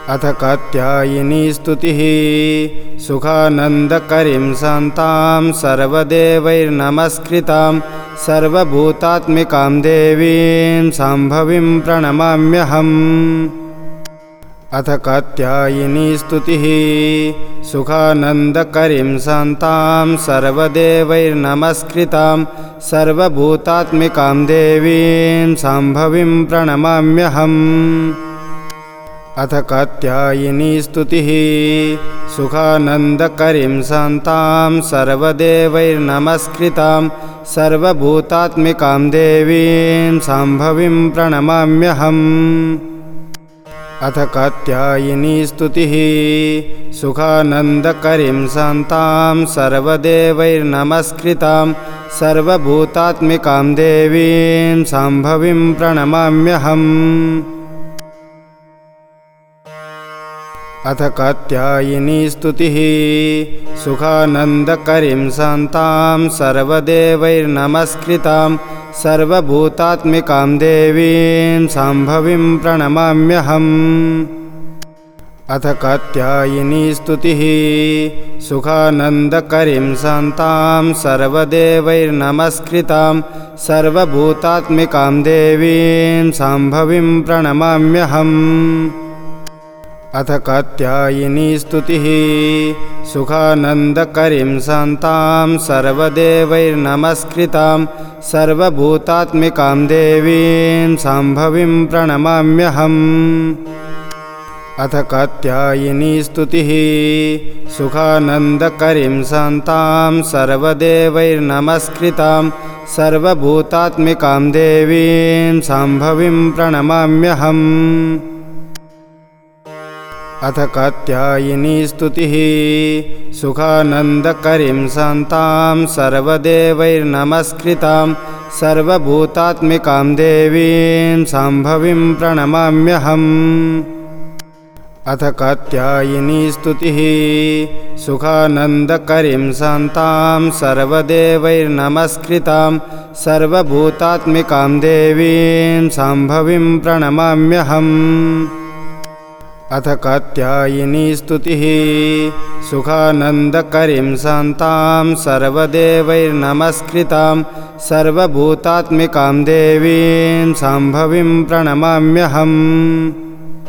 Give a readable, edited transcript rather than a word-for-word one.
अथ कात्यायिनी स्तुतिः सुखानन्दकरीं शान्तां सर्वदेवैर्नमस्कृतां सर्वभूतात्मिकां देवीं शाम्भवीं प्रणमाम्यहम्। अथ कात्यायिनी स्तुतिः सुखानन्दकरीं शान्तां सर्वदेवैर्नमस्कृतां सर्वभूतात्मिकां देवीं शाम्भवीं प्रणमाम्यहम्। अथ कात्यायिनी स्तुतिः सुखानन्दकरीं शान्तां सर्वदेवैर्नमस्कृतां सर्वभूतात्मिकां देवीं शाम्भवीं प्रणमाम्यहम्। अथ कात्यायिनी स्तुतिः सुखानन्दकरीं शान्तां सर्वदेवैर्नमस्कृतां सर्वभूतात्मिकां देवीं शाम्भवीं प्रणमाम्यहम्। अथ कात्यायिनी स्तुतिः सुखानन्दकरीं शान्तां सर्वदेवैर्नमस्कृतां सर्वभूतात्मिकां देवीं शाम्भवीं प्रणमाम्यहम्। अथ कात्यायिनी स्तुतिः सुखानन्दकरीं शान्तां सर्वदेवैर्नमस्कृतां सर्वभूतात्मिकां देवीं शाम्भवीं प्रणमाम्यहम्। अथ कात्यायिनी स्तुतिः सुखानन्दकरीं शान्तां सर्वदेवैर्नमस्कृतां सर्वभूतात्मिकां देवीं शाम्भवीं प्रणमाम्यहम्। अथ कात्यायिनी स्तुतिः सुखानन्दकरीं शान्तां सर्वदेवैर्नमस्कृतां सर्वभूतात्मिकां देवीं शाम्भवीं प्रणमाम्यहम्। अथ कात्यायिनी स्तुतिः सुखानन्दकरीं शान्तां सर्वदेवैर्नमस्कृतां सर्वभूतात्मिकां देवीं शाम्भवीं प्रणमाम्यहम्। अथ कात्यायिनी स्तुतिः सुखानन्दकरीं शान्तां सर्वदेवैर्नमस्कृतां सर्वभूतात्मिकां देवीं शाम्भवीं प्रणमाम्यहम्। अथ कात्यायिनी स्तुतिः सुखानन्दकरीं शान्तां सर्वदेवैर्नमस्कृतां सर्वभूतात्मिकां देवीं शाम्भवीं प्रणमाम्यहम्।